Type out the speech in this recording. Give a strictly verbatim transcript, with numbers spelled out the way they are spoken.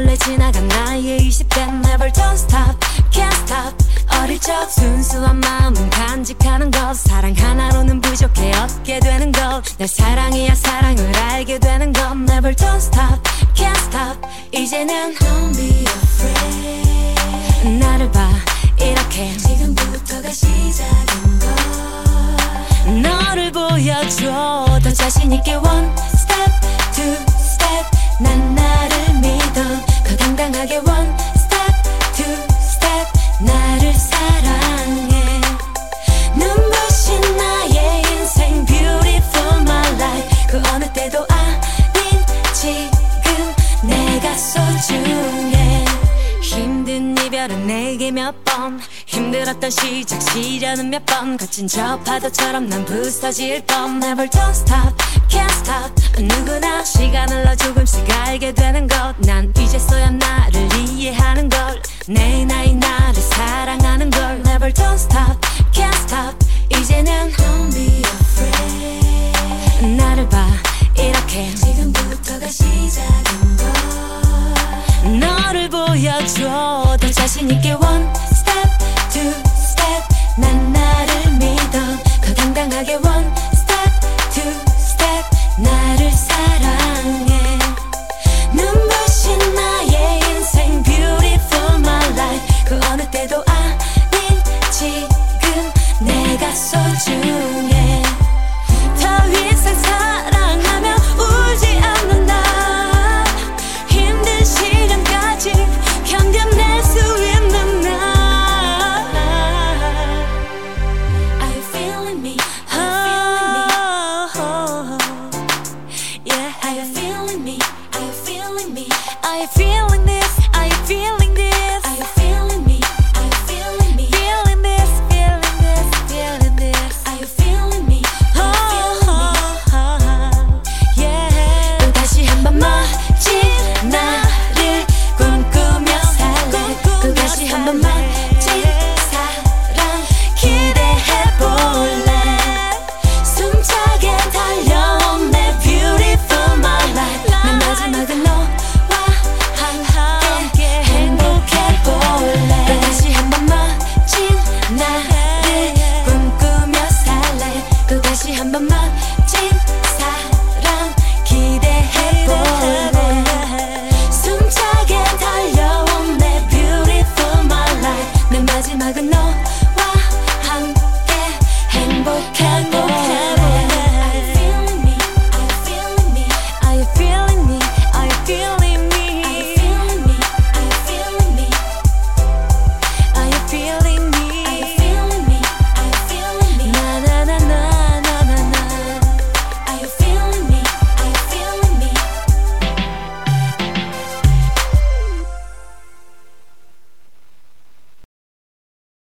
몰래 지나간 나의 이십 대 Never don't stop, can't stop. 어릴 적 순수한 마음은 간직하는 것, 사랑 하나로는 부족해 얻게 되는 것, 내 사랑이야 사랑을 알게 되는 것. Never don't stop, can't stop. 이제는 Don't be afraid. 나를 봐 이렇게 지금부터가 시작인 걸 너를 보여줘. 더 자신있게 one step, two step. 난 나를 믿어. 더 당당하게 one step, two step. 나를 사랑해. 눈부신 나의 인생 Beautiful my life. 그 어느 때도 아닌 지금 내가 소중해. 힘든 이별은 내게 몇 번, 힘들었던 시작 시련은 몇 번, 거친 저 파도처럼 난 부서질 뻔. Never don't stop, can't stop. 누구나 시간을 너 조금씩 알게 되는 것, 난 이제서야 나를 이해하는 걸, 내 나이 나를 사랑하는 걸. Never don't stop, can't stop. 이제는 Don't be afraid. 나를 봐 이렇게 지금부터가 시작인 걸 너를 보여줘. 더 자신있게 one step, two